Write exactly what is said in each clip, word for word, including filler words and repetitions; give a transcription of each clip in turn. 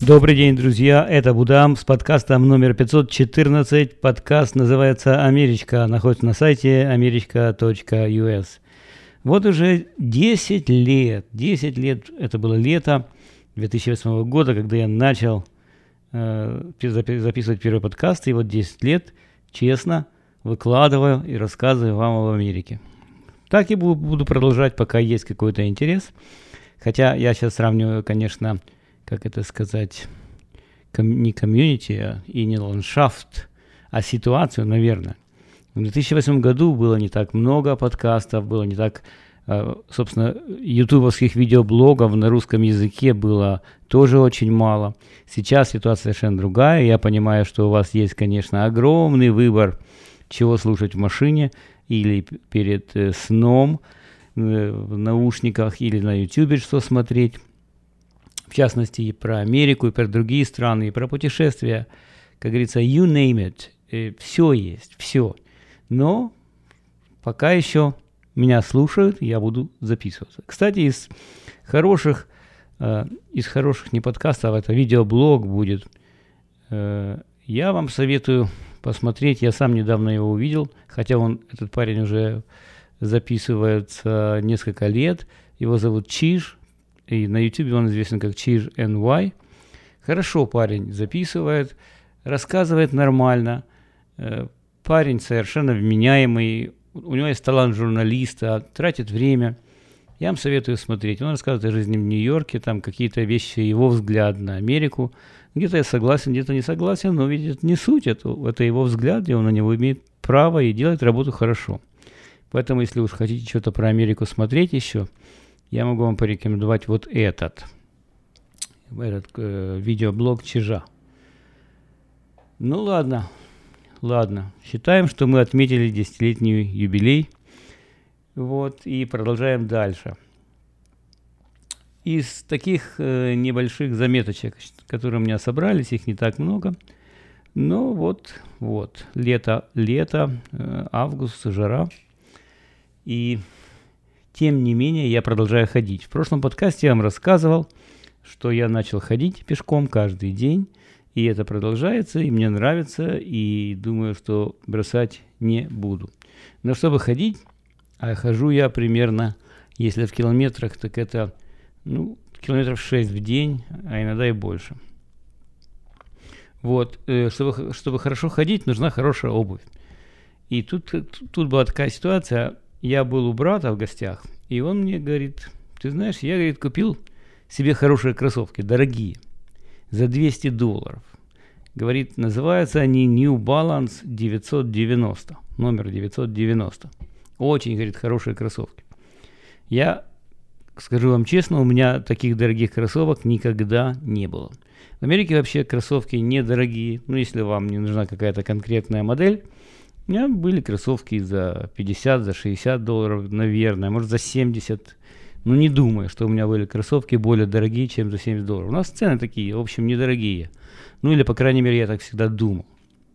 Добрый день, друзья, это Будам с подкастом номер пятьсот четырнадцать. Подкаст называется «Америчка», находится на сайте америчка точка ю эс. Вот уже десять лет, десять лет, это было лето две тысячи восьмого года, когда я начал э, записывать первый подкаст, и вот десять лет честно выкладываю и рассказываю вам об Америке. Так и буду продолжать, пока есть какой-то интерес. Хотя я сейчас сравниваю, конечно, как это сказать, ком- не комьюнити а, и не ландшафт, а ситуацию, наверное. В две тысячи восьмом году было не так много подкастов, было не так, э, собственно, ютубовских видеоблогов на русском языке было тоже очень мало. Сейчас ситуация совершенно другая. Я понимаю, что у вас есть, конечно, огромный выбор, чего слушать в машине или перед э, сном, э, в наушниках или на ютубе, что смотреть. В частности, и про Америку, и про другие страны, и про путешествия. Как говорится, you name it. Э, все есть, все. Но пока еще меня слушают, я буду записываться. Кстати, из хороших, э, из хороших не подкастов, это видеоблог будет. Э, я вам советую посмотреть. Я сам недавно его увидел, хотя он, этот парень уже записывается несколько лет. Его зовут Чиж. И на YouTube он известен как Чиж эн уай. Хорошо парень записывает, рассказывает нормально. Парень совершенно вменяемый. У него есть талант журналиста, тратит время. Я вам советую смотреть. Он рассказывает о жизни в Нью-Йорке, там какие-то вещи, его взгляд на Америку. Где-то я согласен, где-то не согласен, но ведь это не суть, это, это его взгляд, и он на него имеет право и делает работу хорошо. Поэтому, если уж хотите что-то про Америку смотреть еще, я могу вам порекомендовать вот этот, этот э, видеоблог Чижа. Ну ладно, ладно. Считаем, что мы отметили десятилетний юбилей. Вот, и продолжаем дальше. Из таких э, небольших заметочек, которые у меня собрались, их не так много. Но вот, вот, лето, лето, э, август, жара. И тем не менее, я продолжаю ходить. В прошлом подкасте я вам рассказывал, что я начал ходить пешком каждый день, и это продолжается, и мне нравится, и думаю, что бросать не буду. Но чтобы ходить, а хожу я примерно, если в километрах, так это, ну, километров шесть в день, а иногда и больше. Вот, э, чтобы, чтобы хорошо ходить, нужна хорошая обувь. И тут, тут была такая ситуация. Я был у брата в гостях, и он мне говорит, ты знаешь, я, говорит, купил себе хорошие кроссовки, дорогие, за двести долларов. Говорит, называются они New Balance девятьсот девяносто, номер девятьсот девяносто. Очень, говорит, хорошие кроссовки. Я, скажу вам честно, у меня таких дорогих кроссовок никогда не было. В Америке вообще кроссовки недорогие, ну, если вам не нужна какая-то конкретная модель. У меня были кроссовки за пятьдесят, за шестьдесят долларов, наверное, может за семьдесят. Ну, не думаю, что у меня были кроссовки более дорогие, чем за семьдесят долларов. У нас цены такие, в общем, недорогие. Ну, или, по крайней мере, я так всегда думал.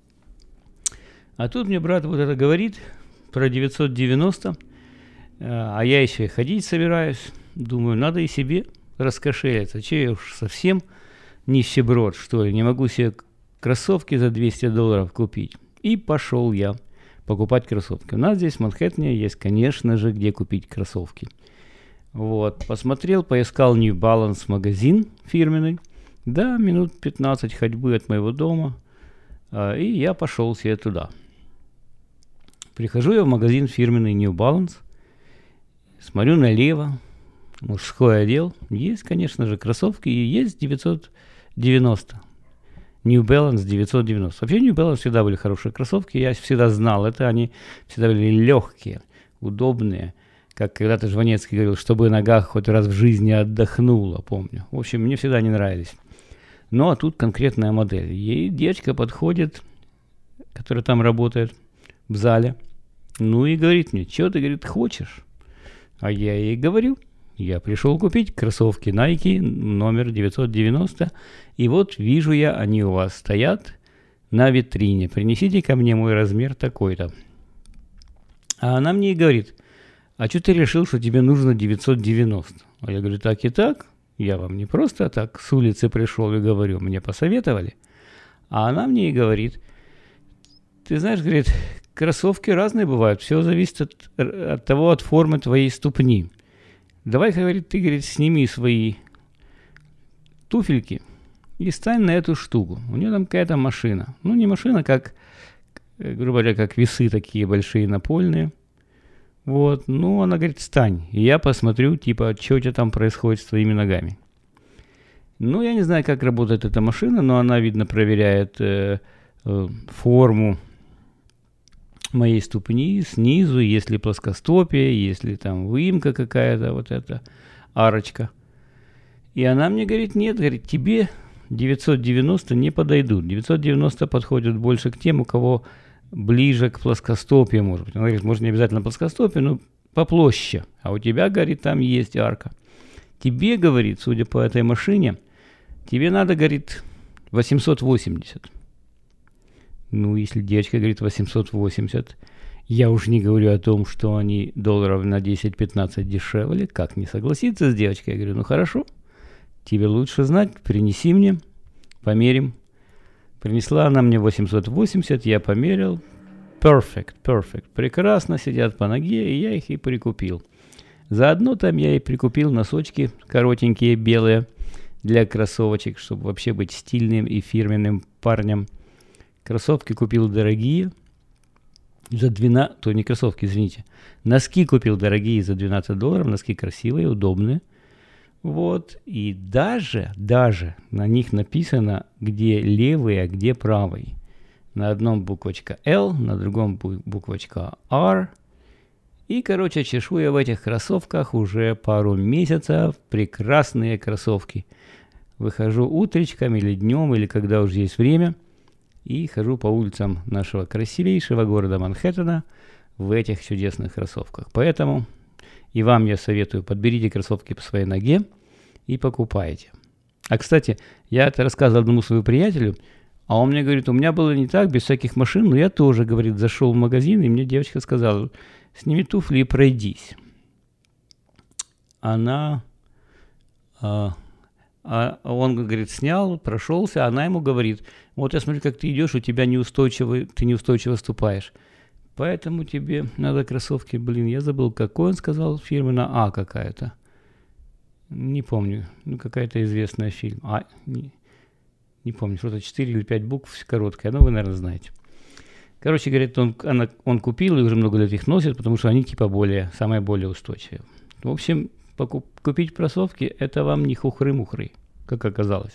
А тут мне брат вот это говорит про девятьсот девяносто, а я еще и ходить собираюсь. Думаю, надо и себе раскошелиться. Че я уж совсем нищеброд, что ли? Не могу себе кроссовки за двести долларов купить. И пошел я покупать кроссовки. У нас здесь в Манхэттене есть, конечно же, где купить кроссовки. Вот, посмотрел, поискал New Balance магазин фирменный. Да, минут пятнадцать ходьбы от моего дома. А, и я пошел себе туда. Прихожу я в магазин фирменный New Balance. Смотрю налево. Мужской отдел. Есть, конечно же, кроссовки. И есть девятьсот девяносто. New Balance девятьсот девяносто. Вообще New Balance всегда были хорошие кроссовки, я всегда знал это, они всегда были легкие, удобные, как когда-то Жванецкий говорил, чтобы нога хоть раз в жизни отдохнула, помню. В общем, мне всегда не нравились. Ну, а тут конкретная модель. Ей девочка подходит, которая там работает в зале, ну и говорит мне, что ты, говорит, хочешь? А я ей говорю, я пришел купить кроссовки Nike номер девятьсот девяносто, и вот вижу я, они у вас стоят на витрине. Принесите ко мне мой размер такой-то. А она мне и говорит, а что ты решил, что тебе нужно девятьсот девяносто? А я говорю, так и так. Я вам не просто так с улицы пришел и говорю, мне посоветовали. А она мне и говорит, ты знаешь, говорит, кроссовки разные бывают, все зависит от, от того, от формы твоей ступни. Давай, говорит, ты, говорит, сними свои туфельки и стань на эту штуку. У нее там какая-то машина. Ну, не машина, как, грубо говоря, как весы такие большие напольные. Вот, ну, она говорит, встань, и я посмотрю, типа, что у тебя там происходит с твоими ногами. Ну, я не знаю, как работает эта машина, но она, видно, проверяет э, э, форму моей ступни снизу, если плоскостопие, если там выемка какая-то, вот эта арочка. И она мне говорит, нет, говорит, тебе девятьсот девяносто не подойдут. девятьсот девяносто подходят больше к тем, у кого ближе к плоскостопию, может быть. Она говорит, может, не обязательно плоскостопие, но поплоще. А у тебя, говорит, там есть арка. Тебе, говорит, судя по этой машине, тебе надо, говорит, восемьсот восемьдесят. Ну, если девочка говорит восемьсот восемьдесят, я уж не говорю о том, что они долларов на десять-пятнадцать дешевле. Как не согласиться с девочкой? Я говорю, ну хорошо, тебе лучше знать, принеси мне, померим. Принесла она мне восемьсот восемьдесят, я померил. Perfect, perfect. Прекрасно сидят по ноге, и я их и прикупил. Заодно там я и прикупил носочки коротенькие, белые, для кроссовочек, чтобы вообще быть стильным и фирменным парнем. Кроссовки купил дорогие. За двенадцать... То не кроссовки, извините. Носки купил дорогие за двенадцать долларов. Носки красивые, удобные. Вот, и даже, даже на них написано, где левый, а где правый. На одном буквочка L, на другом буквочка R. И, короче, чешу я в этих кроссовках уже пару месяцев. Прекрасные кроссовки. Выхожу утречком или днем, или когда уже есть время. И хожу по улицам нашего красивейшего города Манхэттена в этих чудесных кроссовках. Поэтому... И вам я советую, подберите кроссовки по своей ноге и покупайте. А, кстати, я это рассказывал одному своему приятелю, а он мне говорит, у меня было не так, без всяких машин, но я тоже, говорит, зашел в магазин, и мне девочка сказала, сними туфли и пройдись. Она, а, а он, говорит, снял, прошелся, она ему говорит, вот я смотрю, как ты идешь, у тебя неустойчиво, ты неустойчиво ступаешь. Поэтому тебе надо кроссовки, блин, я забыл, какой он сказал, фирма на А какая-то. Не помню, ну какая-то известная фирма. А, не, не помню, что-то четыре или пять букв короткая, но вы, наверное, знаете. Короче, говорит, он, она, он купил и уже много лет их носит, потому что они типа более, самые более устойчивые. В общем, покуп, купить кроссовки, это вам не хухры-мухры, как оказалось.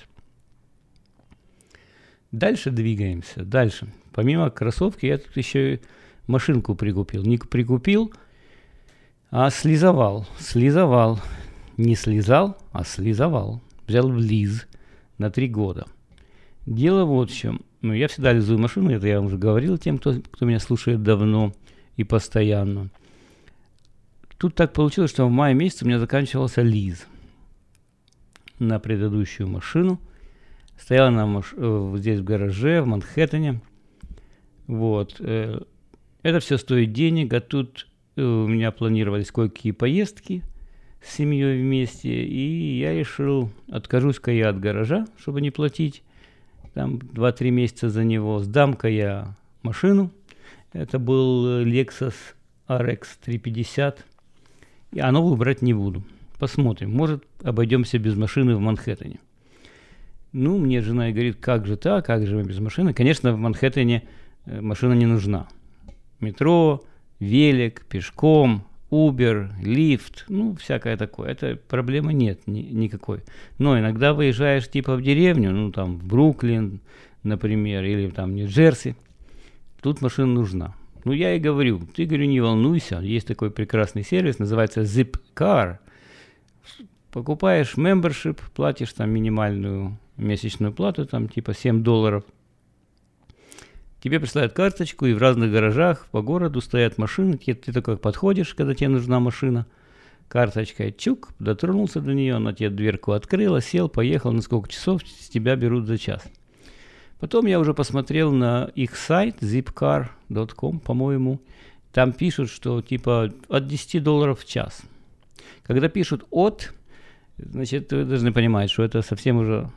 Дальше двигаемся, дальше. Помимо кроссовки я тут еще и машинку прикупил. Не прикупил, а слизовал. Слизовал. Не слезал, а слизовал. Взял в лиз на три года. Дело вот в чем. Ну, я всегда лизую машину, это я вам уже говорил тем, кто, кто меня слушает давно и постоянно. Тут так получилось, что в мае месяце у меня заканчивался лиз на предыдущую машину. Стояла она маш... здесь в гараже, в Манхэттене. Вот. Это все стоит денег, а тут у меня планировались кое-какие поездки с семьей вместе, и я решил, откажусь-ка я от гаража, чтобы не платить там два-три месяца за него, сдам-ка я машину. Это был Lexus ар икс триста пятьдесят, а новую брать не буду. Посмотрим, может, обойдемся без машины в Манхэттене. Ну, мне жена и говорит, как же так, как же мы без машины? Конечно, в Манхэттене машина не нужна. Метро, велик, пешком, Uber, лифт, ну, всякое такое. Это проблемы нет ни, никакой. Но иногда выезжаешь типа в деревню, ну, там, в Бруклин, например, или там в Нью-Джерси. Тут машина нужна. Ну, я и говорю, ты, говорю, не волнуйся. Есть такой прекрасный сервис, называется Zipcar. Покупаешь membership, платишь там минимальную месячную плату, там типа семь долларов. Тебе присылают карточку, и в разных гаражах по городу стоят машины. Ты, ты такой подходишь, когда тебе нужна машина, карточкой чук, дотронулся до нее, она тебе дверку открыла, сел, поехал, на сколько часов с тебя берут за час. Потом я уже посмотрел на их сайт zipcar точка ком, по-моему. Там пишут, что типа от десяти долларов в час. Когда пишут от, Значит, вы должны понимать, что это совсем уже...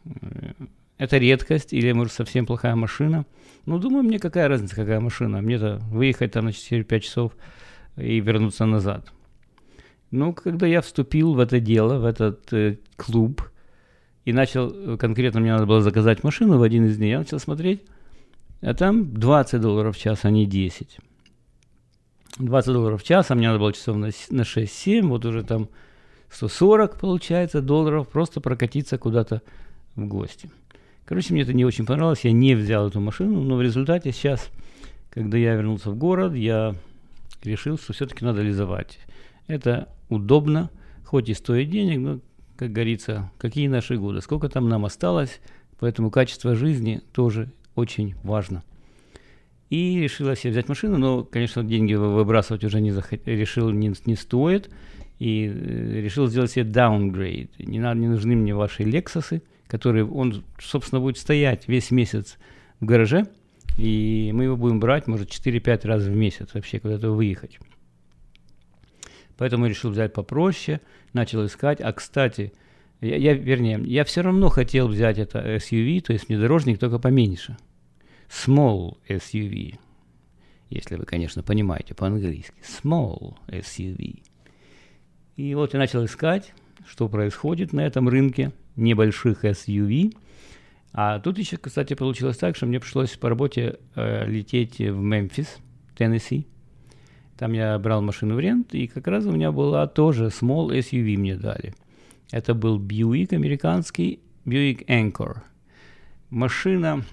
Это редкость или, может, совсем плохая машина. Ну, думаю, мне какая разница, какая машина. Мне-то выехать там на четыре-пять часов и вернуться назад. Ну, когда я вступил в это дело, в этот э, клуб, и начал, конкретно мне надо было заказать машину в один из дней, я начал смотреть, а там двадцать долларов в час, а не десять. двадцать долларов в час, а мне надо было часов на, на шесть-семь, вот уже там сто сорок, получается, долларов, просто прокатиться куда-то в гости. Короче, мне это не очень понравилось, я не взял эту машину, но в результате сейчас, когда я вернулся в город, я решил, что все-таки надо лизовать. Это удобно, хоть и стоит денег, но, как говорится, какие наши годы, сколько там нам осталось, поэтому качество жизни тоже очень важно. И решил я себе взять машину, но, конечно, деньги выбрасывать уже не захот... решил не, не стоит, и э, решил сделать себе downgrade. Не, надо, не нужны мне ваши Lexus'ы, которые, он, собственно, будет стоять весь месяц в гараже, и мы его будем брать, может, четыре-пять раз в месяц вообще куда-то выехать. Поэтому я решил взять попроще, начал искать. А, кстати, я, я, вернее, я все равно хотел взять это эс ю ви, то есть внедорожник, только поменьше. Small эс ю ви, если вы, конечно, понимаете по-английски. Small эс ю ви. И вот я начал искать, что происходит на этом рынке небольших эс ю ви. А тут еще, кстати, получилось так, что мне пришлось по работе э, лететь в Мемфис, Теннесси. Там я брал машину в рент, и как раз у меня была тоже Small эс ю ви мне дали. Это был Buick американский, Buick Anchor. Машина,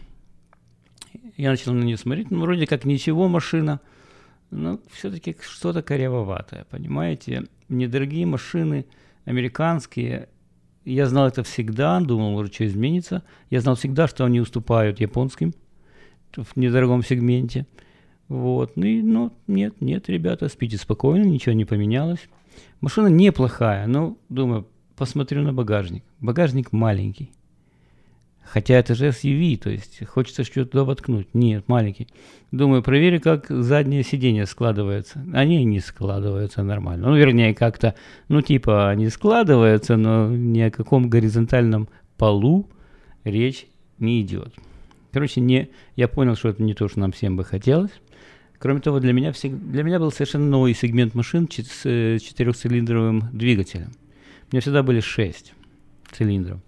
я начал на нее смотреть, ну, вроде как ничего машина, но все-таки что-то корявоватое, понимаете? Недорогие машины, американские, я знал это всегда, думал, может, что изменится. Я знал всегда, что они уступают японским в недорогом сегменте. Вот, ну, и, ну, нет, нет, ребята, спите спокойно, ничего не поменялось. Машина неплохая, но, думаю, посмотрю на багажник. Багажник маленький. Хотя это же эс ю ви, то есть хочется что-то туда воткнуть. Нет, маленький. Думаю, проверю, как заднее сиденье складывается. Они не складываются нормально. Ну, вернее, как-то, ну, типа, они складываются, но ни о каком горизонтальном полу речь не идет. Короче, не, я понял, что это не то, что нам всем бы хотелось. Кроме того, для меня, всег, для меня был совершенно новый сегмент машин с четырехцилиндровым двигателем. У меня всегда были шесть цилиндров.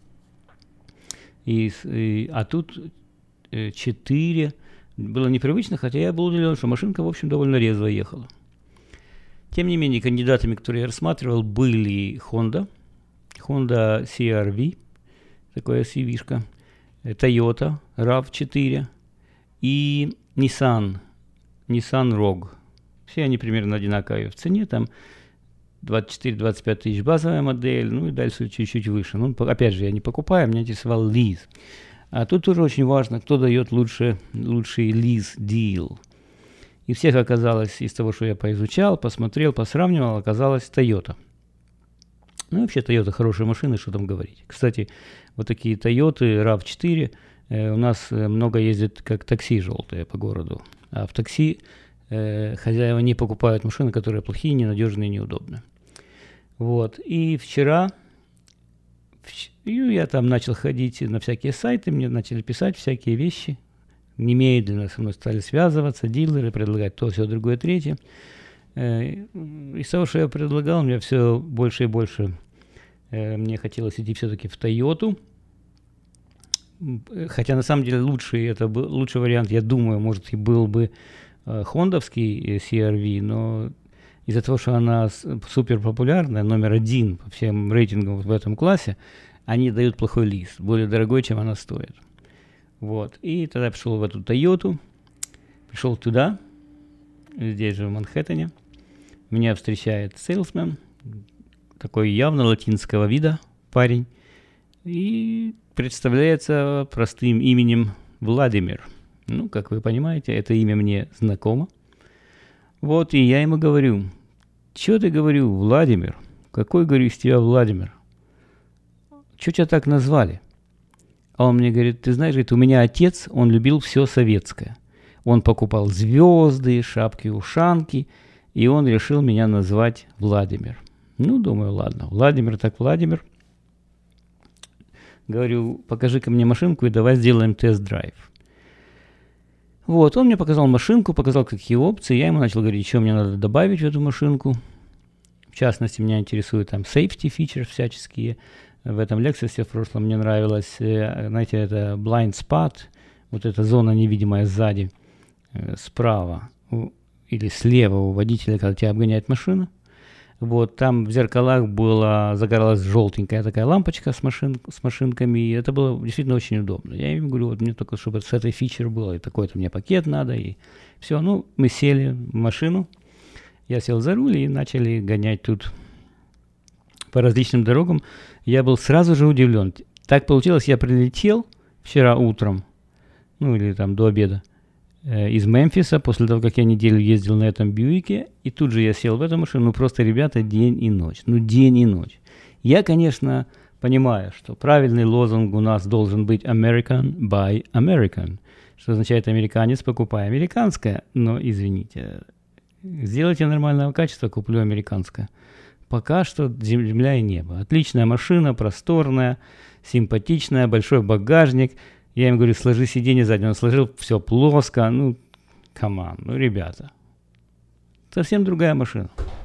И, и, а тут э, четыре. Было непривычно, хотя я был удивлен, что машинка, в общем, довольно резво ехала. Тем не менее, кандидатами, которые я рассматривал, были Honda, Honda си ар ви, такая эс ю ви-шка, Toyota рав четыре и Nissan, Nissan Rogue. Все они примерно одинаковые в цене, там двадцать четыре - двадцать пять тысяч базовая модель, ну и дальше чуть-чуть выше. Ну, опять же, я не покупаю, меня интересовал лиз. А тут тоже очень важно, кто дает лучше, лучший лиз-дил. И всех оказалось, из того, что я поизучал, посмотрел, посравнивал, оказалось Toyota. Ну, вообще, Toyota хорошие машины, что там говорить. Кстати, вот такие Toyota рав четыре э, у нас э, много ездит как такси желтые по городу. А в такси э, хозяева не покупают машины, которые плохие, ненадежные, неудобные. Вот. И вчера и я там начал ходить на всякие сайты, мне начали писать всякие вещи. Немедленно со мной стали связываться дилеры, предлагать то, все, другое, третье. Из того, что я предлагал, мне все больше и больше мне хотелось идти все-таки в Toyota. Хотя на самом деле лучший, это был, лучший вариант, я думаю, может и был бы хондовский си ар ви, но из-за того, что она супер популярная, номер один по всем рейтингам в этом классе, они дают плохой лиз, более дорогой, чем она стоит. Вот. И тогда я пришел в эту Toyota, пришел туда, здесь же в Манхэттене. Меня встречает сейлсмен, такой явно латинского вида парень, и представляется простым именем Владимир. Ну, как вы понимаете, это имя мне знакомо. Вот, и я ему говорю: что ты, говорю, Владимир? Какой, говорю, из тебя Владимир? Что тебя так назвали? А он мне говорит: ты знаешь, говорит, у меня отец, он любил все советское. Он покупал звезды, шапки-ушанки, и он решил меня назвать Владимир. Ну, думаю, ладно, Владимир так Владимир. Говорю, покажи-ка мне машинку и давай сделаем тест-драйв. Вот, он мне показал машинку, показал, какие опции. Я ему начал говорить, что мне надо добавить в эту машинку. В частности, меня интересуют там safety features всяческие. В этом Lexus в прошлом мне нравилось, знаете, это blind spot, вот эта зона невидимая сзади, справа или слева у водителя, когда тебя обгоняет машина. Вот, там в зеркалах была, загоралась желтенькая такая лампочка с, машин, с машинками, и это было действительно очень удобно. Я им говорю, вот мне только, чтобы с этой фичер было, и такой-то мне пакет надо, и все. Ну, мы сели в машину, я сел за руль, и начали гонять тут по различным дорогам. Я был сразу же удивлен. Так получилось, я прилетел вчера утром, ну, или там до обеда, из Мемфиса, после того, как я неделю ездил на этом Бьюике, и тут же я сел в эту машину, ну просто, ребята, день и ночь, ну день и ночь. Я, конечно, понимаю, что правильный лозунг у нас должен быть American buy American, что означает американец, покупай американское, но, извините, сделайте нормального качества, куплю американское. Пока что земля и небо. Отличная машина, просторная, симпатичная, большой багажник. Я им говорю, сложи сиденье заднее. Он сложил, все плоско. Ну, камон, ну, ребята. Совсем другая машина.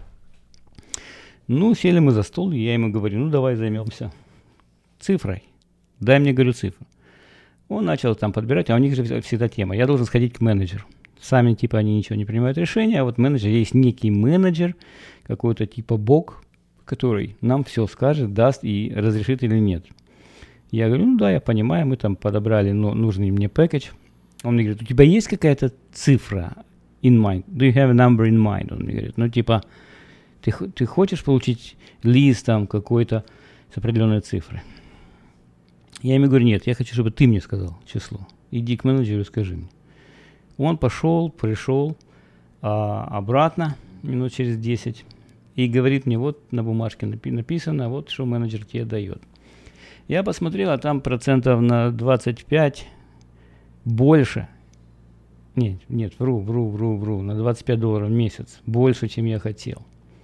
Ну, сели мы за стол, и я ему говорю, ну, давай займемся цифрой. Дай мне, говорю, цифру. Он начал там подбирать, а у них же всегда тема. Я должен сходить к менеджеру. Сами, типа, они ничего не принимают решения, а вот менеджер, есть некий менеджер, какой-то типа бог, который нам все скажет, даст и разрешит или нет. Я говорю, ну да, я понимаю, мы там подобрали ну, нужный мне пакетч. Он мне говорит, у тебя есть какая-то цифра in mind? Do you have a number in mind? Он мне говорит, ну типа, ты, ты хочешь получить лист там какой-то с определенной цифрой? Я ему говорю, нет, я хочу, чтобы ты мне сказал число. Иди к менеджеру и скажи мне. Он пошел, пришел а, обратно минут через десять и говорит мне, вот на бумажке напи- написано, вот что менеджер тебе дает. Я посмотрел, а там процентов на двадцать пять больше. Нет, нет, вру, вру, вру, вру. На двадцать пять долларов в месяц. Больше, чем я хотел.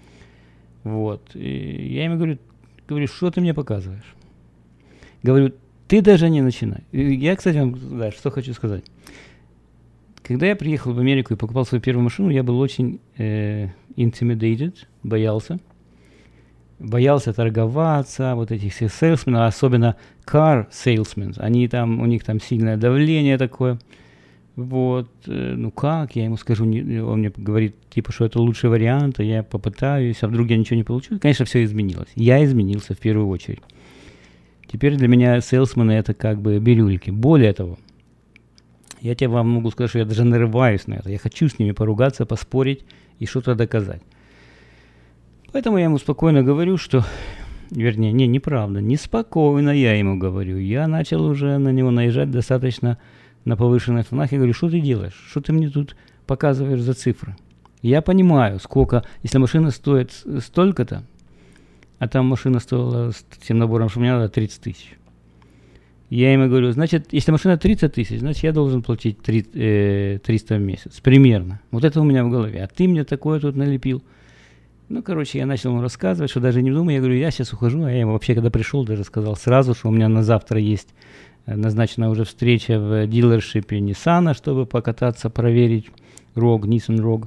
Вот. И я ему говорю, говорю, что ты мне показываешь? Говорю, ты даже не начинай. И я, кстати, вам, да, что хочу сказать. Когда я приехал в Америку и покупал свою первую машину, я был очень э, intimidated, боялся. Боялся торговаться, вот этих всех сейлсменов, особенно car salesmen, они там, у них там сильное давление такое. Вот, э, ну как, я ему скажу, не, он мне говорит, типа, что это лучший вариант, а я попытаюсь, а вдруг я ничего не получу. Конечно, все изменилось. Я изменился в первую очередь. Теперь для меня сейлсмены это как бы бирюльки. Более того, я тебе вам могу сказать, что я даже нарываюсь на это. Я хочу с ними поругаться, поспорить и что-то доказать. Поэтому я ему спокойно говорю, что... Вернее, не, неправда. Неспокойно я ему говорю. Я начал уже на него наезжать достаточно на повышенных тонах. Я говорю, что ты делаешь? Что ты мне тут показываешь за цифры? Я понимаю, сколько... Если машина стоит столько-то, а там машина стоила с тем набором, что мне надо, тридцать тысяч. Я ему говорю, значит, если машина тридцать тысяч, значит, я должен платить три, э, триста в месяц. Примерно. Вот это у меня в голове. А ты мне такое тут налепил. Ну, короче, я начал ему рассказывать, что даже не думаю. Я говорю, я сейчас ухожу. А я ему вообще, когда пришел, даже сказал сразу, что у меня на завтра есть назначена уже встреча в дилершипе Nissan, чтобы покататься, проверить рог, Nissan рог.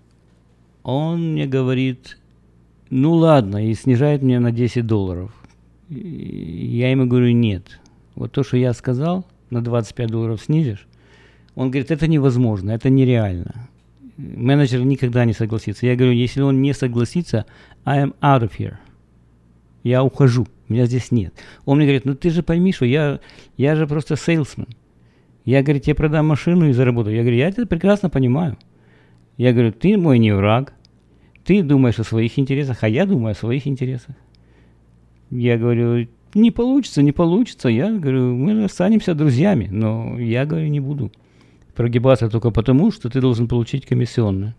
Он мне говорит, ну ладно, и снижает мне на десять долларов. И я ему говорю, нет. Вот то, что я сказал, на двадцать пять долларов снизишь. Он говорит, это невозможно, это нереально. Менеджер никогда не согласится. Я говорю, если он не согласится, I am out of here. Я ухожу, меня здесь нет. Он мне говорит, ну ты же пойми, что я, я же просто сейлсмен. Я, говорю, тебе продам машину и заработаю. Я говорю, я это прекрасно понимаю. Я говорю, ты мой не враг. Ты думаешь о своих интересах, а я думаю о своих интересах. Я говорю, не получится, не получится. Я говорю, мы останемся друзьями, но я, говорю, не буду прогибаться только потому, что ты должен получить комиссионную.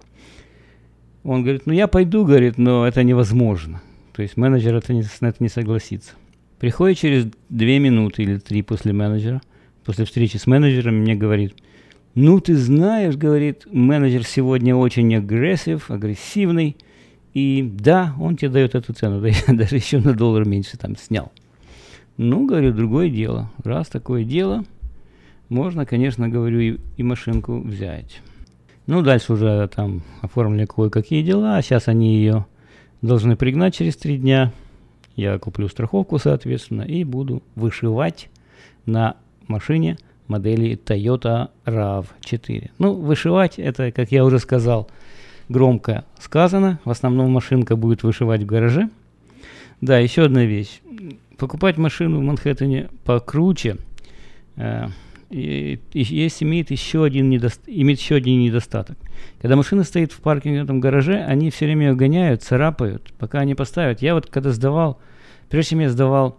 Он говорит, ну я пойду, говорит, но это невозможно. То есть менеджер это не, на это не согласится. Приходит через две минуты или три после менеджера, после встречи с менеджером, мне говорит, ну ты знаешь, говорит, менеджер сегодня очень агрессив, агрессивный, и да, он тебе дает эту цену, да я даже еще на доллар меньше там снял. Ну, говорю, другое дело. Раз такое дело, можно, конечно, говорю, и, и машинку взять. Ну, дальше уже там оформили кое-какие дела. Сейчас они ее должны пригнать через три дня. Я куплю страховку, соответственно, и буду вышивать на машине модели Toyota рав четыре. Ну, вышивать, это, как я уже сказал, громко сказано. В основном машинка будет вышивать в гараже. Да, еще одна вещь. Покупать машину в Манхэттене покруче э, и, и есть, имеет, еще один недост... имеет еще один недостаток. Когда машина стоит в паркинговом гараже, они все время ее гоняют, царапают, пока они поставят. Я вот когда сдавал, прежде чем я сдавал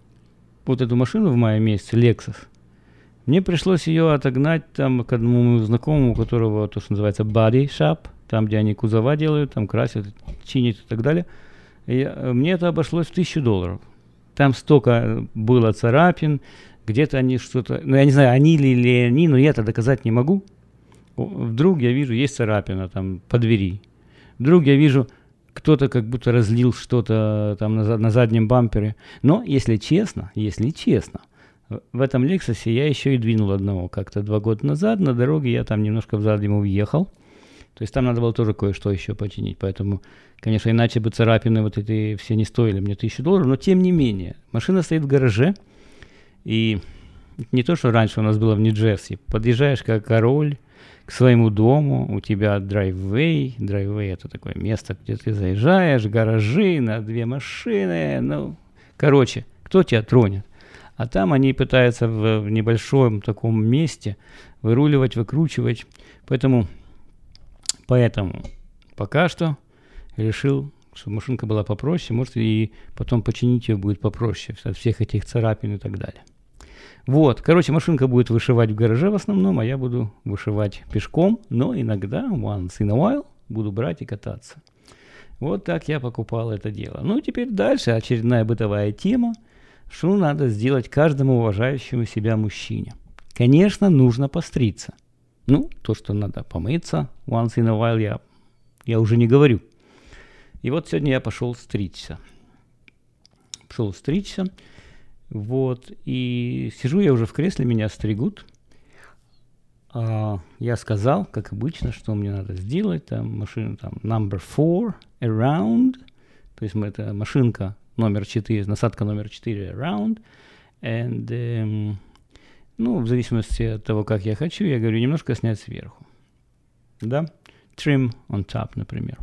вот эту машину в мае месяце, Lexus, мне пришлось ее отогнать там к одному моему знакомому, у которого то, что называется body shop, там, где они кузова делают, там красят, чинят и так далее. И я, мне это обошлось в тысячу долларов. Там столько было царапин, где-то они что-то... Ну, я не знаю, они ли, ли они, но я это доказать не могу. Вдруг я вижу, есть царапина там по двери. Вдруг я вижу, кто-то как будто разлил что-то там на, на заднем бампере. Но, если честно, если честно, в этом Лексусе я еще и двинул одного. Как-то два года назад на дороге я там немножко взад ему въехал. То есть там надо было тоже кое-что еще починить. Поэтому, конечно, иначе бы царапины вот эти все не стоили мне тысячу долларов. Но тем не менее, машина стоит в гараже. И не то, что раньше у нас было в Нью-Джерси. Подъезжаешь как король к своему дому. У тебя драйввей. Драйввей — это такое место, где ты заезжаешь. Гаражи на две машины. Ну, короче, кто тебя тронет? А там они пытаются в, в небольшом таком месте выруливать, выкручивать. Поэтому... Поэтому пока что решил, чтобы машинка была попроще, может и потом починить ее будет попроще от всех этих царапин и так далее. Вот, короче, машинка будет вышивать в гараже в основном, а я буду вышивать пешком, но иногда, once in a while, буду брать и кататься. Вот так я покупал это дело. Ну, теперь дальше очередная бытовая тема, что надо сделать каждому уважающему себя мужчине. Конечно, нужно постричься. Ну, то, что надо помыться, once in a while, я, я уже не говорю. И вот сегодня я пошел стричься. Пошел стричься. Вот. И сижу я уже в кресле, меня стригут. А, я сказал, как обычно, что мне надо сделать. Там машина, там, number four, around. То есть это машинка номер четыре, насадка номер четыре, around. And... Um, Ну, в зависимости от того, как я хочу, я говорю, немножко снять сверху. Да? Trim on top, например.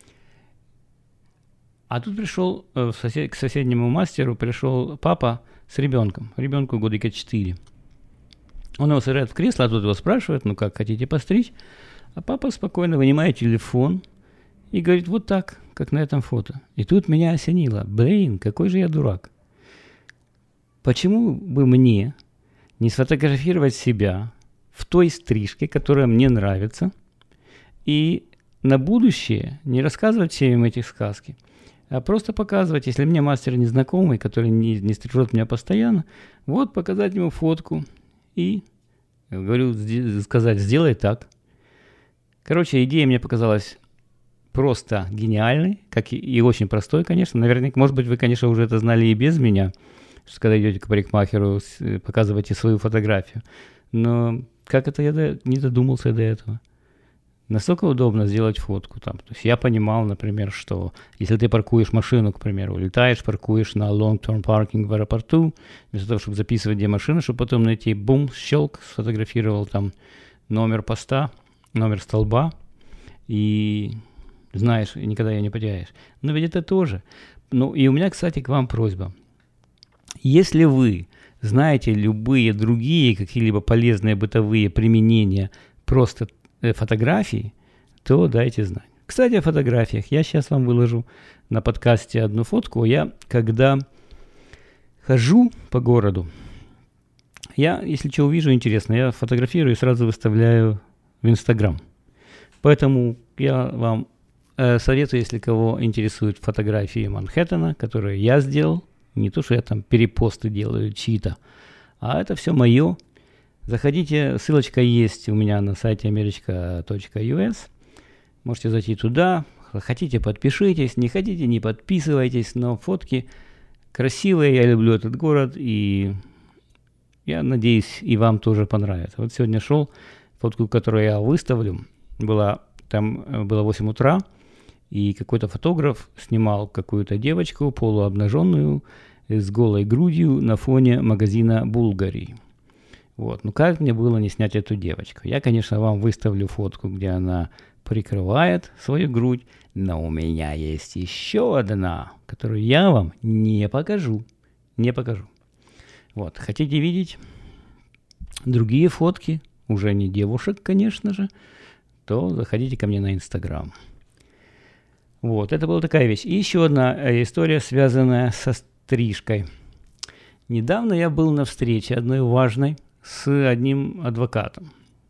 А тут пришел э, сосед, к соседнему мастеру, пришел папа с ребенком. Ребенку годика четыре. Он его сажает в кресло, а тут его спрашивает, ну как, хотите постричь? А папа спокойно вынимает телефон и говорит, вот так, как на этом фото. И тут меня осенило. Блин, какой же я дурак. Почему бы мне не сфотографировать себя в той стрижке, которая мне нравится, и на будущее не рассказывать всем им эти сказки, а просто показывать, если мне мастер незнакомый, который не, не стрижет меня постоянно, вот показать ему фотку и, говорю, сказать, сделай так. Короче, идея мне показалась просто гениальной, как и, и очень простой, конечно. Наверняка, может быть, вы, конечно, уже это знали и без меня, что когда идете к парикмахеру, показываете свою фотографию. Но как это я до, не додумался до этого? Настолько удобно сделать фотку там. То есть я понимал, например, что если ты паркуешь машину, к примеру, летаешь, паркуешь на long-term parking в аэропорту, вместо того, чтобы записывать, где машина, чтобы потом найти, бум, щелк, сфотографировал там номер поста, номер столба, и знаешь, никогда ее не потеряешь. Но ведь это тоже. Ну и у меня, кстати, к вам просьба. Если вы знаете любые другие какие-либо полезные бытовые применения просто э, фотографий, то дайте знать. Кстати, о фотографиях. Я сейчас вам выложу на подкасте одну фотку. Я, когда хожу по городу, я, если что увижу интересно, я фотографирую и сразу выставляю в Инстаграм. Поэтому я вам э, советую, если кого интересуют фотографии Манхэттена, которые я сделал, не то, что я там перепосты делаю чьи-то, а это все мое. Заходите, ссылочка есть у меня на сайте америка точка ю эс. Можете зайти туда. Хотите, подпишитесь. Не хотите, не подписывайтесь. Но фотки красивое, я люблю этот город, и я надеюсь, и вам тоже понравится. Вот сегодня шел, фотку, которую я выставлю, была, там было восемь утра, и какой-то фотограф снимал какую-то девочку полуобнаженную с голой грудью на фоне магазина Булгари. Вот. Ну как мне было не снять эту девочку? Я, конечно, вам выставлю фотку, где она прикрывает свою грудь, но у меня есть еще одна, которую я вам не покажу. Не покажу. Вот. Хотите видеть другие фотки, уже не девушек, конечно же, то заходите ко мне на Инстаграм. Вот, это была такая вещь. И еще одна история, связанная со стрижкой. Недавно я был на встрече одной важной с одним адвокатом.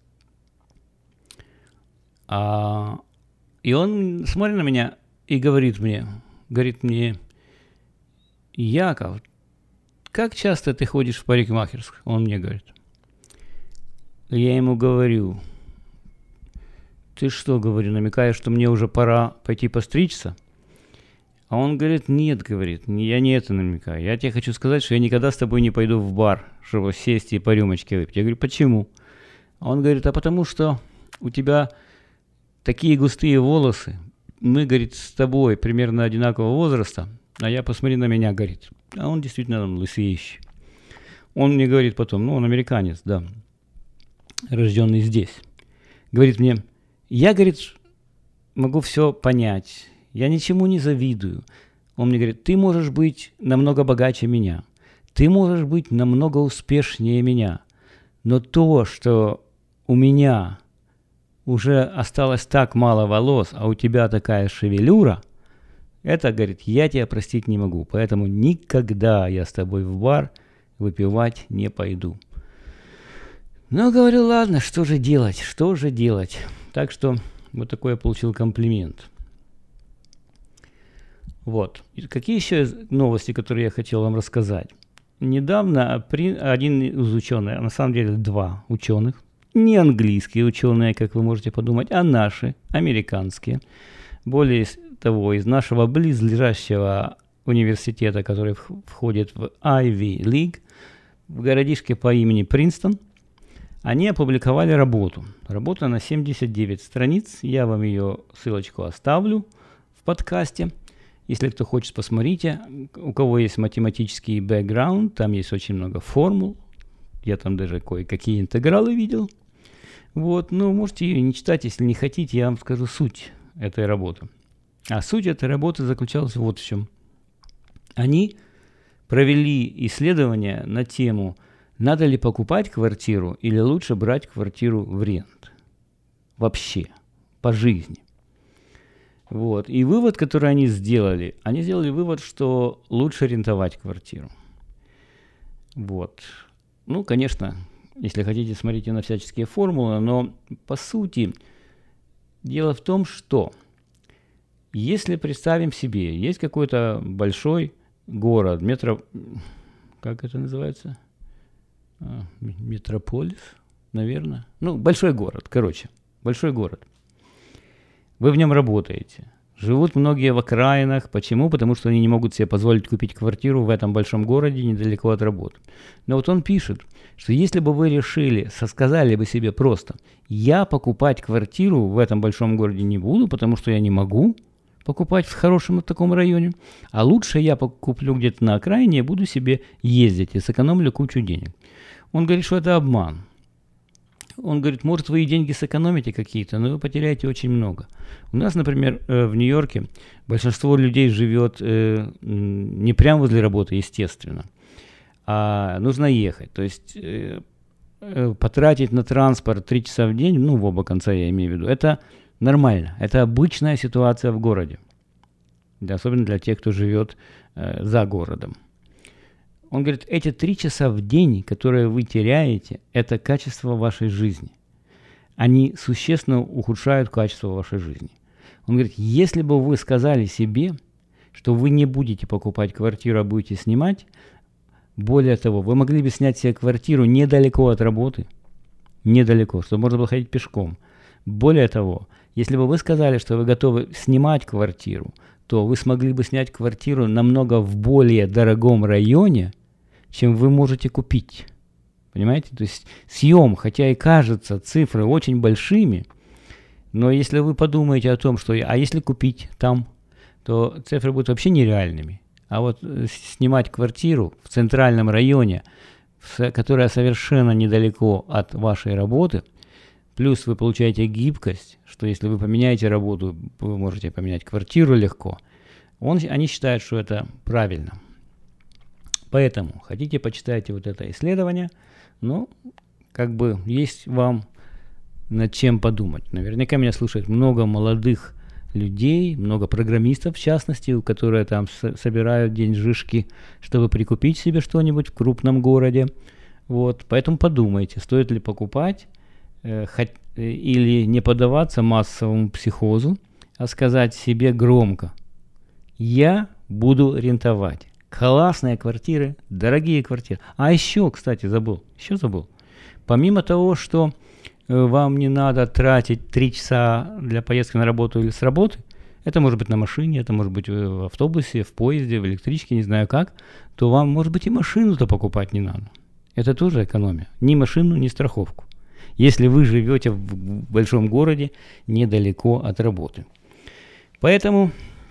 А, и он смотрит на меня и говорит мне, говорит мне: Яков, как часто ты ходишь в парикмахерскую? Он мне говорит. Я ему говорю: ты что, говорю, намекаешь, что мне уже пора пойти постричься? А он говорит: нет, говорит, я не это намекаю. Я тебе хочу сказать, что я никогда с тобой не пойду в бар, чтобы сесть и по рюмочке выпить. Я говорю: почему? А он говорит: а потому что у тебя такие густые волосы. Мы, говорит, с тобой примерно одинакового возраста. А я, посмотри на меня, говорит. А он действительно лысеющий. Он мне говорит потом, ну, он американец, да, рожденный здесь. Говорит мне: я, говорит, могу все понять, я ничему не завидую. Он мне говорит: ты можешь быть намного богаче меня, ты можешь быть намного успешнее меня, но то, что у меня уже осталось так мало волос, а у тебя такая шевелюра, это, говорит, я тебя простить не могу, поэтому никогда я с тобой в бар выпивать не пойду. Ну, говорю, ладно, что же делать, что же делать. Так что вот такой я получил комплимент. Вот. И какие еще новости, которые я хотел вам рассказать? Недавно один из ученых, на самом деле два ученых, не английские ученые, как вы можете подумать, а наши, американские, более того, из нашего близлежащего университета, который входит в Ivy League, в городишке по имени Принстон, они опубликовали работу. Работа на семьдесят девять страниц. Я вам ее ссылочку оставлю в подкасте. Если кто хочет, посмотрите. У кого есть математический бэкграунд, там есть очень много формул. Я там даже кое-какие интегралы видел. Вот, ну, можете ее не читать, если не хотите, я вам скажу суть этой работы. А суть этой работы заключалась вот в чем. Они провели исследование на тему: надо ли покупать квартиру или лучше брать квартиру в рент? Вообще, по жизни. Вот. И вывод, который они сделали, они сделали вывод, что лучше рентовать квартиру. Вот. Ну, конечно, если хотите, смотрите на всяческие формулы, но по сути дело в том, что если представим себе, есть какой-то большой город, метро... Как это называется? Метрополис, наверное. Ну, большой город, короче, большой город. Вы в нем работаете. Живут многие в окраинах. Почему? Потому что они не могут себе позволить купить квартиру в этом большом городе недалеко от работы. Но вот он пишет, что если бы вы решили, сказали бы себе просто: я покупать квартиру в этом большом городе не буду, потому что я не могу покупать в хорошем таком районе, а лучше я куплю где-то на окраине и буду себе ездить и сэкономлю кучу денег. Он говорит, что это обман. Он говорит, может, вы и деньги сэкономите какие-то, но вы потеряете очень много. У нас, например, в Нью-Йорке большинство людей живет не прямо возле работы, естественно, а нужно ехать. То есть потратить на транспорт три часа в день, ну, в оба конца я имею в виду, это нормально. Это обычная ситуация в городе. Да, особенно для тех, кто живет за городом. Он говорит, эти три часа в день, которые вы теряете, это качество вашей жизни. Они существенно ухудшают качество вашей жизни. Он говорит, если бы вы сказали себе, что вы не будете покупать квартиру, а будете снимать, более того, вы могли бы снять себе квартиру недалеко от работы, недалеко, чтобы можно было ходить пешком. Более того, если бы вы сказали, что вы готовы снимать квартиру, то вы смогли бы снять квартиру намного в более дорогом районе, чем вы можете купить. Понимаете? То есть съем, хотя и кажется цифры очень большими, но если вы подумаете о том, что а если купить там, то цифры будут вообще нереальными. А вот снимать квартиру в центральном районе, которая совершенно недалеко от вашей работы, плюс вы получаете гибкость, что если вы поменяете работу, вы можете поменять квартиру легко. Он, они считают, что это правильно. Поэтому хотите, почитайте вот это исследование, ну, как бы есть вам над чем подумать. Наверняка меня слушает много молодых людей, много программистов в частности, которые там с- собирают деньжишки, чтобы прикупить себе что-нибудь в крупном городе. Вот, поэтому подумайте, стоит ли покупать э, хот- э, или не поддаваться массовому психозу, а сказать себе громко: я буду рентовать. Классные квартиры, дорогие квартиры. А еще, кстати, забыл, еще забыл. Помимо того, что э, вам не надо тратить три часа для поездки на работу или с работы, это может быть на машине, это может быть в автобусе, в поезде, в электричке, не знаю как, то вам, может быть, и машину-то покупать не надо. Это тоже экономия. Ни машину, ни страховку. Если вы живете в большом городе, недалеко от работы. Поэтому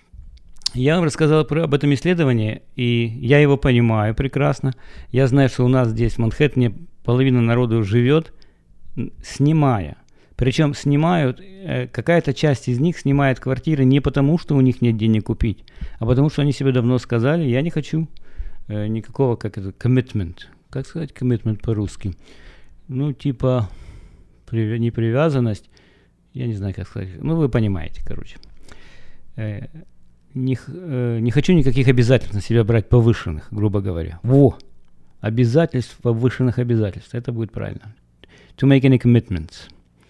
я вам рассказал про, об этом исследовании, и я его понимаю прекрасно. Я знаю, что у нас здесь в Манхэттене половина народу живет, снимая. Причем снимают, э, какая-то часть из них снимает квартиры не потому, что у них нет денег купить, а потому, что они себе давно сказали: я не хочу э, никакого, как это, commitment. Как сказать commitment по-русски? Ну, типа, при, не привязанность, я не знаю, как сказать. Ну, вы понимаете, короче. Э, Не, э, не хочу никаких обязательств на себя брать повышенных, грубо говоря. Во! Обязательств, повышенных обязательств. Это будет правильно. To make any commitments.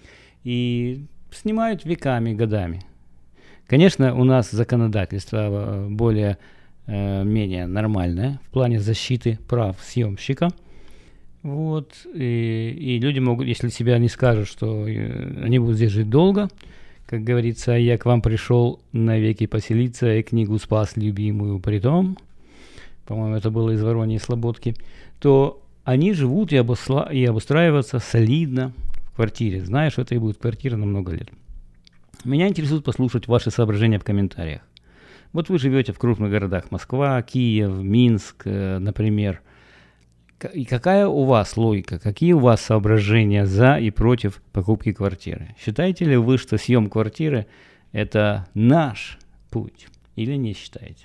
И снимают веками, годами. Конечно, у нас законодательство более, э, менее нормальное в плане защиты прав съемщика. Вот. И, и люди могут, если себя не скажут, что э, они будут здесь жить долго, как говорится, я к вам пришел навеки поселиться, и книгу спас любимую притом, по-моему, это было из Вороньей Слободки, то они живут и, обосла- и обустраиваются солидно в квартире, зная, что это и будет квартира на много лет. Меня интересует послушать ваши соображения в комментариях. Вот вы живете в крупных городах: Москва, Киев, Минск, э, например. И какая у вас логика, какие у вас соображения за и против покупки квартиры? Считаете ли вы, что съем квартиры – это наш путь, или не считаете?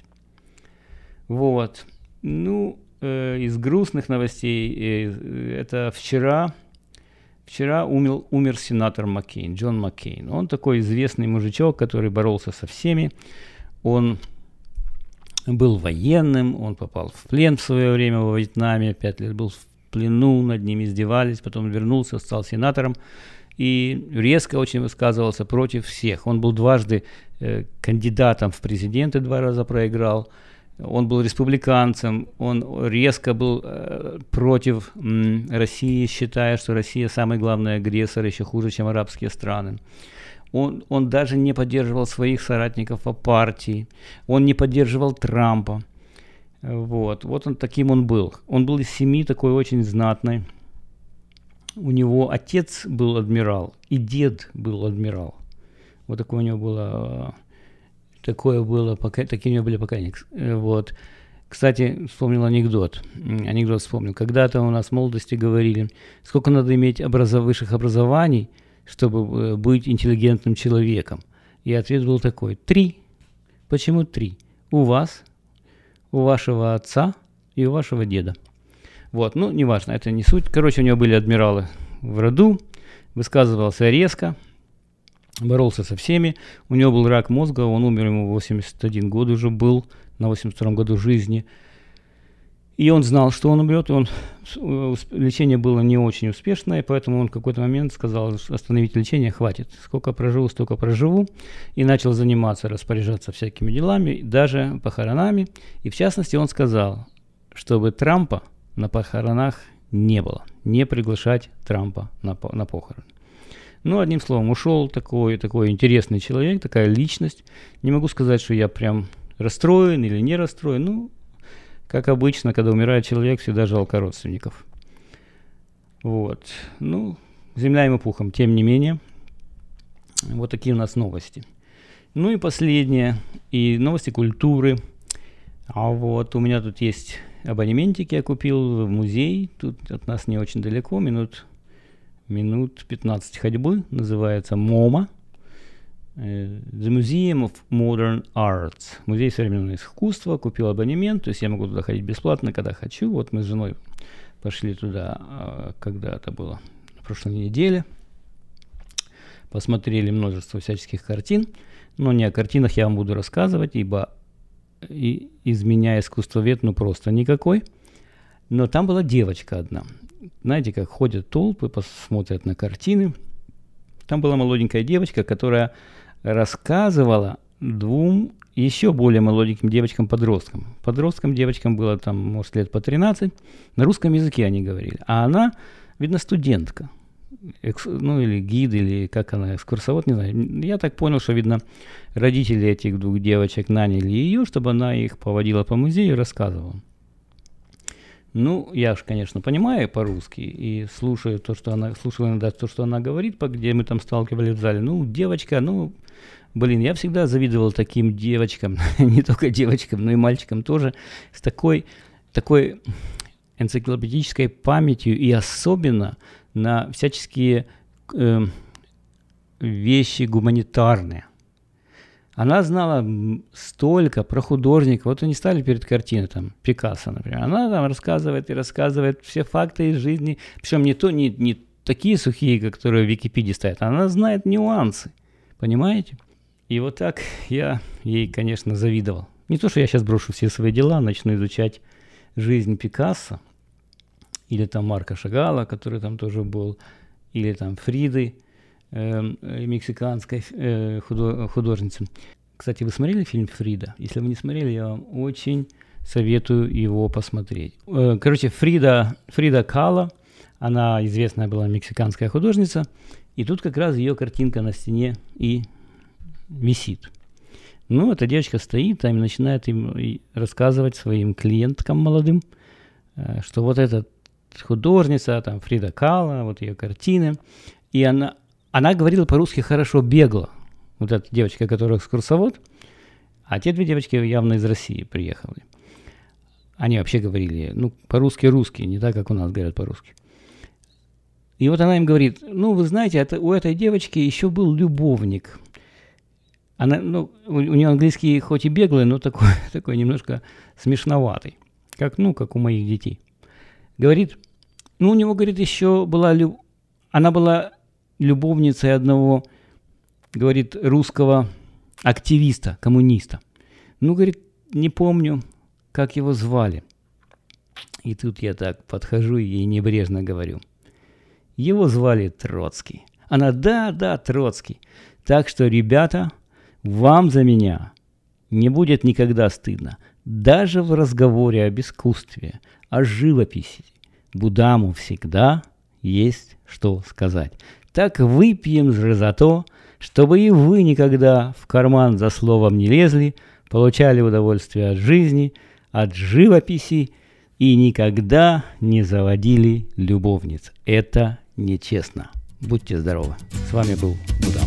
Вот. Ну, э, из грустных новостей, э, это вчера, вчера умер, умер сенатор Маккейн, Джон Маккейн. Он такой известный мужичок, который боролся со всеми. Он был военным, он попал в плен в свое время во Вьетнаме, пять лет был в плену, над ним издевались, потом вернулся, стал сенатором и резко очень высказывался против всех. Он был дважды э, кандидатом в президенты, два раза проиграл, он был республиканцем, он резко был э, против м, России, считая, что Россия самый главный агрессор, еще хуже, чем арабские страны. Он, он даже не поддерживал своих соратников по партии, он не поддерживал Трампа. Вот, вот он таким он был. Он был из семьи такой очень знатной. У него отец был адмирал, и дед был адмирал. Вот такое у него было, такое было, такие у него были поколения. Вот. Кстати, вспомнил анекдот. Анекдот вспомнил. Когда-то у нас в молодости говорили, сколько надо иметь образов, высших образований, чтобы быть интеллигентным человеком. И ответ был такой: три. Почему три? У вас, у вашего отца и у вашего деда. Вот, ну, неважно, это не суть. Короче, у него были адмиралы в роду, высказывался резко, боролся со всеми. У него был рак мозга, он умер, ему восемьдесят один год уже был, на восемьдесят втором году жизни. И он знал, что он умрет, и он, лечение было не очень успешное, поэтому он в какой-то момент сказал: остановить лечение, хватит, сколько проживу, столько проживу, и начал заниматься, распоряжаться всякими делами, даже похоронами. И в частности он сказал, чтобы Трампа на похоронах не было, не приглашать Трампа на, на похороны. Ну, одним словом, ушел такой, такой интересный человек, такая личность. Не могу сказать, что я прям расстроен или не расстроен. Ну, как обычно, когда умирает человек, всегда жалко родственников. Вот. Ну, земля ему пухом. Тем не менее, вот такие у нас новости. Ну и последнее, и новости культуры. А вот у меня тут есть абонементик, я купил в музей. Тут от нас не очень далеко, минут, минут пятнадцать ходьбы. Называется МОМА. The Museum of Modern Arts. Музей современного искусства. Купил абонемент, то есть я могу туда ходить бесплатно, когда хочу. Вот мы с женой пошли туда, когда это было, на прошлой неделе. Посмотрели множество всяческих картин. Но не о картинах я вам буду рассказывать, ибо и, из меня искусствовед ну просто никакой. Но там была девочка одна. Знаете, как ходят толпы, посмотрят на картины. Там была молоденькая девочка, которая рассказывала двум еще более молоденьким девочкам-подросткам. Подросткам, девочкам было там, может, лет по тринадцать. На русском языке они говорили. А она, видно, студентка. Экс, ну, или гид, или как она, экскурсовод, не знаю. Я так понял, что, видно, родители этих двух девочек наняли ее, чтобы она их поводила по музею и рассказывала. Ну, я же, конечно, понимаю по-русски и слушаю то, что она, слушаю иногда то, что она говорит, где мы там сталкивались в зале. Ну, девочка, ну, блин, я всегда завидовал таким девочкам, не только девочкам, но и мальчикам тоже, с такой, такой энциклопедической памятью и особенно на всяческие э, вещи гуманитарные. Она знала столько про художников. Вот они стали перед картиной, там, Пикассо, например. Она там рассказывает и рассказывает все факты из жизни. Причем не, то, не, не такие сухие, которые в Википедии стоят. Она знает нюансы. Понимаете? И вот так я ей, конечно, завидовал. Не то, что я сейчас брошу все свои дела, начну изучать жизнь Пикассо. Или там Марка Шагала, который там тоже был. Или там Фриды, э, мексиканской э, худо- художницы. Кстати, вы смотрели фильм «Фрида»? Если вы не смотрели, я вам очень советую его посмотреть. Э, короче, Фрида, Фрида Кало, она известная была мексиканская художница. И тут как раз ее картинка на стене и висит. Ну, эта девочка стоит там и начинает им рассказывать своим клиенткам молодым, э, что вот этот художница, там, Фрида Кало, вот ее картины. И она, она говорила по-русски хорошо, бегло. Вот эта девочка, которая экскурсовод, а те две девочки явно из России приехали. Они вообще говорили, ну, по-русски русские, не так, как у нас говорят по-русски. И вот она им говорит, ну, вы знаете, это, у этой девочки еще был любовник. Она, ну, у, у нее английский хоть и беглый, но такой, такой немножко смешноватый, как, ну, как у моих детей. Говорит, ну, у него, говорит, еще была, люб... она была любовницей одного, говорит, русского активиста, коммуниста. Ну, говорит, не помню, как его звали. И тут я так подхожу и ей небрежно говорю. Его звали Троцкий. Она, да, да, Троцкий. Так что, ребята, вам за меня не будет никогда стыдно. Даже в разговоре об искусстве, о живописи Будаму всегда есть что сказать. Так выпьем же за то, чтобы и вы никогда в карман за словом не лезли, получали удовольствие от жизни, от живописи и никогда не заводили любовниц. Это нечестно. Будьте здоровы. С вами был Будам.